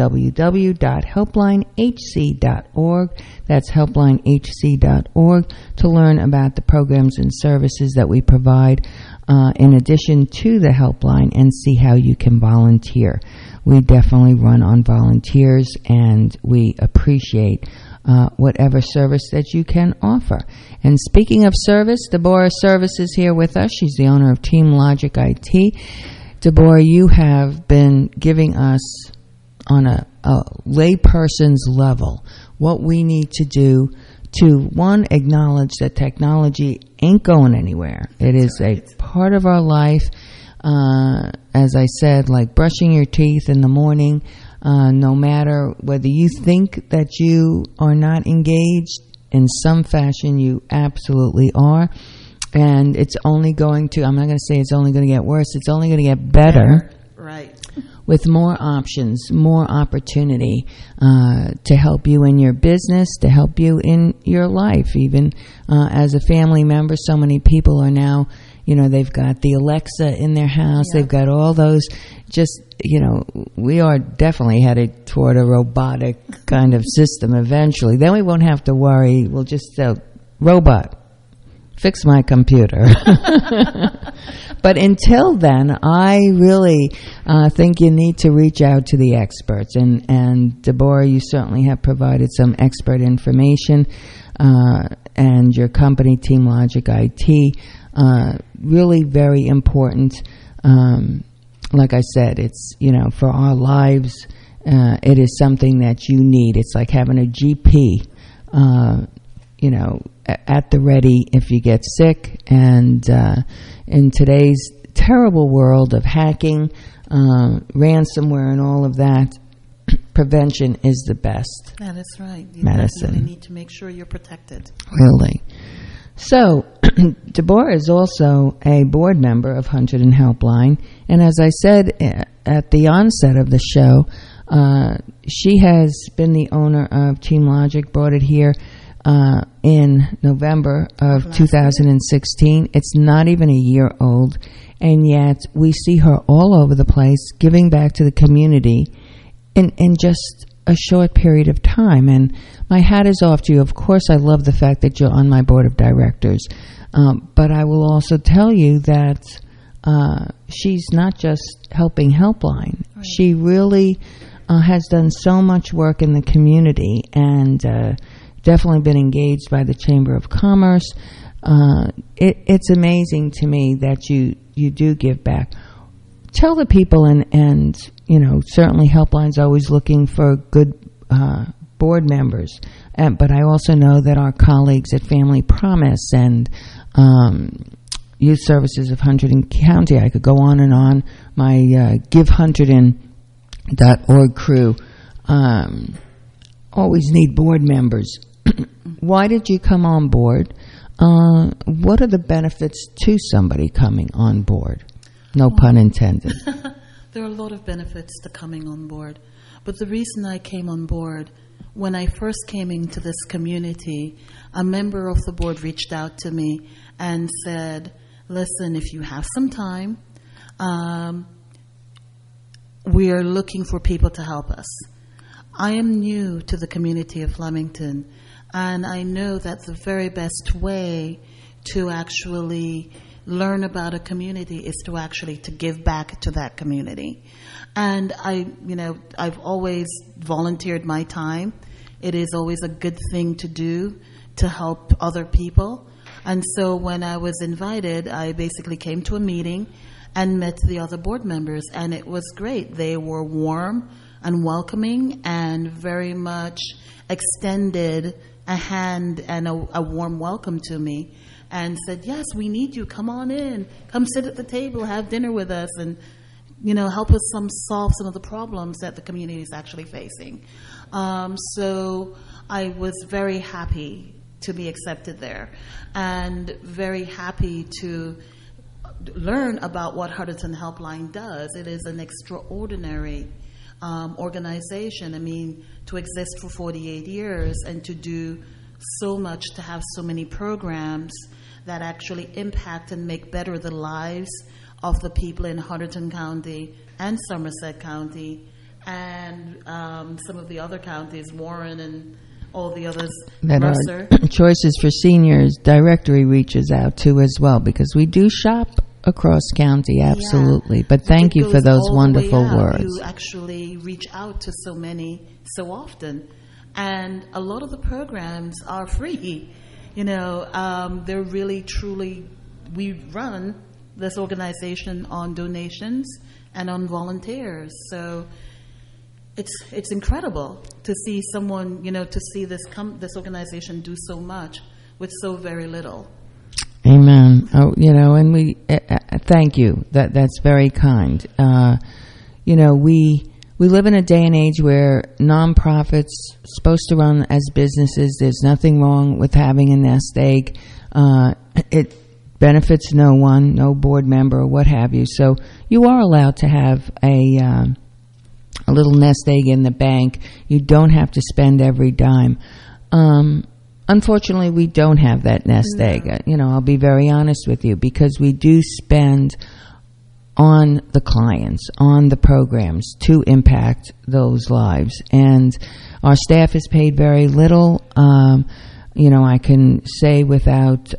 www.helplinehc.org. That's helplinehc.org to learn about the programs and services that we provide in addition to the helpline and see how you can volunteer. We definitely run on volunteers and we appreciate whatever service that you can offer. And speaking of service, Deborah Service is here with us. She's the owner of Team Logic IT. Deborah, you have been giving us on a layperson's level, what we need to do to, one, acknowledge that technology ain't going anywhere. It is a part of our life. As I said, like brushing your teeth in the morning, no matter whether you think that you are not engaged, in some fashion you absolutely are. And it's only going to, I'm not going to say it's only going to get worse, it's only going to get better. Right. With more options, more opportunity to help you in your business, to help you in your life. Even as a family member, so many people are now, they've got the Alexa in their house. Yep. They've got all those. Just, we are definitely headed toward a robotic kind of system eventually. Then we won't have to worry. We'll just say, robot, fix my computer. But until then, I really think you need to reach out to the experts. And Deborah, you certainly have provided some expert information, and your company, Team Logic IT, really very important. Like I said, it's, for our lives, it is something that you need. It's like having a GP, at the ready if you get sick. And in today's terrible world of hacking, ransomware, and all of that, prevention is the best. That is right. You medicine. definitely need to make sure you're protected. Really. So, Deborah is also a board member of Hunterdon Helpline, and as I said at the onset of the show, she has been the owner of Team Logic, brought it here in November of 2016. It's not even a year old, and yet we see her all over the place giving back to the community in just a short period of time. And my hat is off to you. Of course, I love the fact that you're on my board of directors, but I will also tell you that she's not just helping Helpline. Right. She really has done so much work in the community, and definitely been engaged by the Chamber of Commerce. It's amazing to me that you do give back. Tell the people, and certainly Helpline's always looking for good board members, but I also know that our colleagues at Family Promise and Youth Services of Hunterdon County, I could go on and on, my GiveHunterdon.org crew, always need board members. Why did you come on board? What are the benefits to somebody coming on board? No pun intended. There are a lot of benefits to coming on board. But the reason I came on board, when I first came into this community, a member of the board reached out to me and said, listen, if you have some time, we are looking for people to help us. I am new to the community of Flemington, and I know that the very best way to actually learn about a community is to give back to that community. And I've always volunteered my time. It is always a good thing to do to help other people. And so when I was invited, I basically came to a meeting and met the other board members, and it was great. They were warm and welcoming and very much extended a hand and a warm welcome to me and said, yes, we need you. Come on in. Come sit at the table, have dinner with us, and help us solve some of the problems that the community is actually facing. So I was very happy to be accepted there and very happy to learn about what Hunterdon Helpline does. It is an extraordinary organization. I mean, to exist for 48 years and to do so much, to have so many programs that actually impact and make better the lives of the people in Hunterdon County and Somerset County and some of the other counties, Warren and all the others, that Mercer. Our Choices for Seniors directory reaches out to as well, because we do shop across county, absolutely. Yeah. But thank you for those wonderful words. You actually reach out to so many so often, and a lot of the programs are free. They're really, truly, we run this organization on donations and on volunteers. So it's incredible to see someone, to see this organization do so much with so very little. Amen. Oh, and we thank you. That's very kind. We live in a day and age where nonprofits supposed to run as businesses. There's nothing wrong with having a nest egg. It benefits no one, no board member or what have you. So you are allowed to have a little nest egg in the bank. You don't have to spend every dime. Unfortunately, we don't have that nest egg. I'll be very honest with you, because we do spend on the clients, on the programs to impact those lives. And our staff is paid very little. I can say without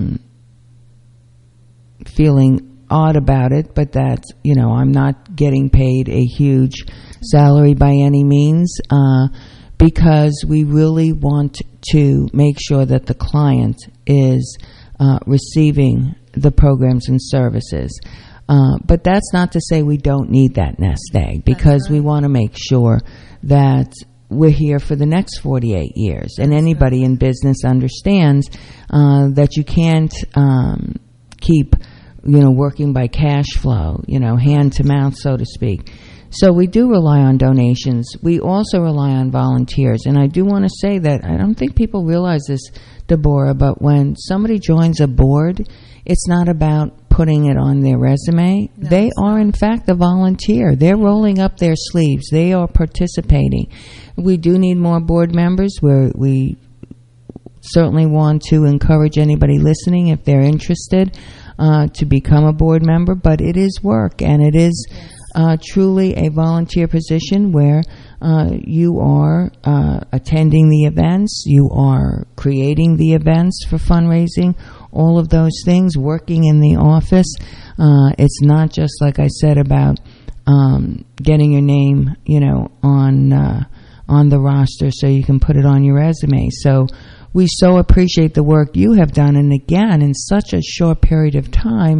feeling odd about it, but that, I'm not getting paid a huge salary by any means, because we really want to make sure that the client is receiving the programs and services. But that's not to say we don't need that nest egg, because we want to make sure that we're here for the next 48 years. And anybody in business understands that you can't keep, working by cash flow, hand to mouth, so to speak. So we do rely on donations. We also rely on volunteers. And I do want to say that I don't think people realize this, Deborah, but when somebody joins a board, it's not about putting it on their resume. No, they are, in fact, a volunteer. They're rolling up their sleeves. They are participating. We do need more board members. We certainly want to encourage anybody listening, if they're interested, to become a board member. But it is work, and it is truly a volunteer position where you are attending the events, you are creating the events for fundraising, all of those things, working in the office. It's not just, like I said, about getting your name, on the roster so you can put it on your resume. So we so appreciate the work you have done, and again, in such a short period of time,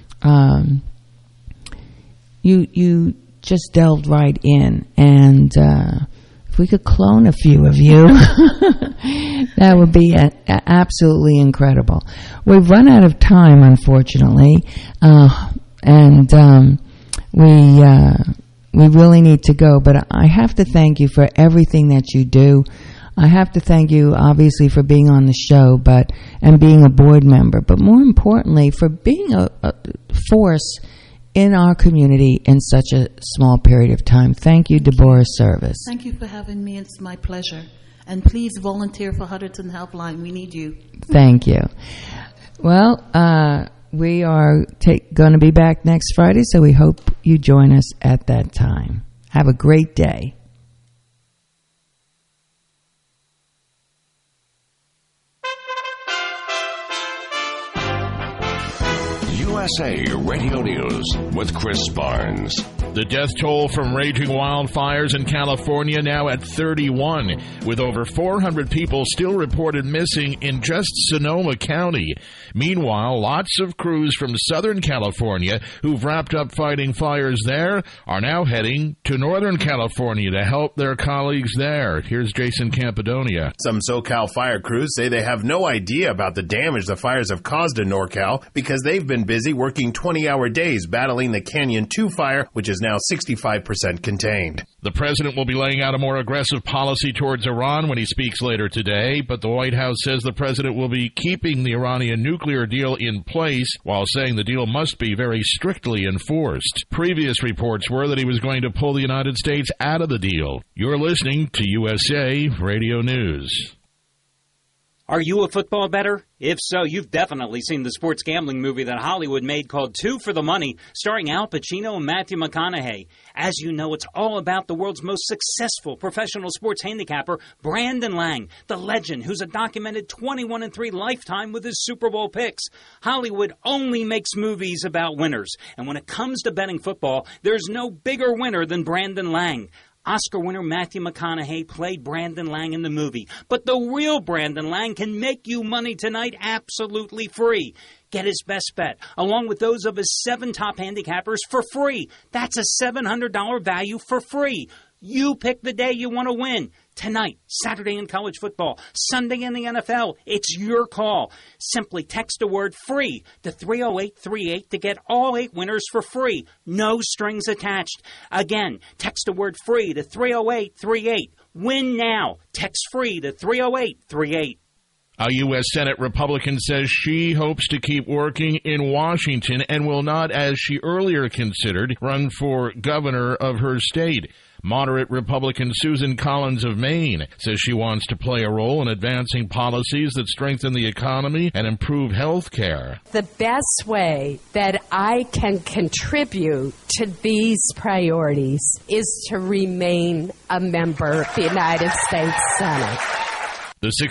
you just delved right in, and if we could clone a few of you, that would be absolutely incredible. We've run out of time, unfortunately, and we really need to go, but I have to thank you for everything that you do. I have to thank you, obviously, for being on the show, and being a board member, but more importantly, for being a force in our community in such a small period of time. Thank you, Deborah Service. Thank you for having me. It's my pleasure. And please volunteer for Huddington Helpline. We need you. Thank you. Well, we are going to be back next Friday, so we hope you join us at that time. Have a great day. USA Radio News with Chris Barnes. The death toll from raging wildfires in California now at 31, with over 400 people still reported missing in just Sonoma County. Meanwhile, lots of crews from Southern California who've wrapped up fighting fires there are now heading to Northern California to help their colleagues there. Here's Jason Campidonia. Some SoCal fire crews say they have no idea about the damage the fires have caused in NorCal because they've been busy working 20-hour days battling the Canyon 2 fire, which is now 65% contained. The president will be laying out a more aggressive policy towards Iran when he speaks later today, but the White House says the president will be keeping the Iranian nuclear deal in place while saying the deal must be very strictly enforced. Previous reports were that he was going to pull the United States out of the deal. You're listening to USA Radio News. Are you a football bettor? If so, you've definitely seen the sports gambling movie that Hollywood made called Two for the Money, starring Al Pacino and Matthew McConaughey. As you know, it's all about the world's most successful professional sports handicapper, Brandon Lang, the legend who's a documented 21-3 lifetime with his Super Bowl picks. Hollywood only makes movies about winners, and when it comes to betting football, there's no bigger winner than Brandon Lang. Oscar winner Matthew McConaughey played Brandon Lang in the movie. But the real Brandon Lang can make you money tonight absolutely free. Get his best bet, along with those of his 7 top handicappers, for free. That's a $700 value for free. You pick the day you want to win. Tonight, Saturday in college football, Sunday in the NFL. It's your call. Simply text the word FREE to 30838 to get all 8 winners for free. No strings attached. Again, text the word FREE to 30838. Win now. Text FREE to 30838. A U.S. Senate Republican says she hopes to keep working in Washington and will not, as she earlier considered, run for governor of her state. Moderate Republican Susan Collins of Maine says she wants to play a role in advancing policies that strengthen the economy and improve health care. The best way that I can contribute to these priorities is to remain a member of the United States Senate. The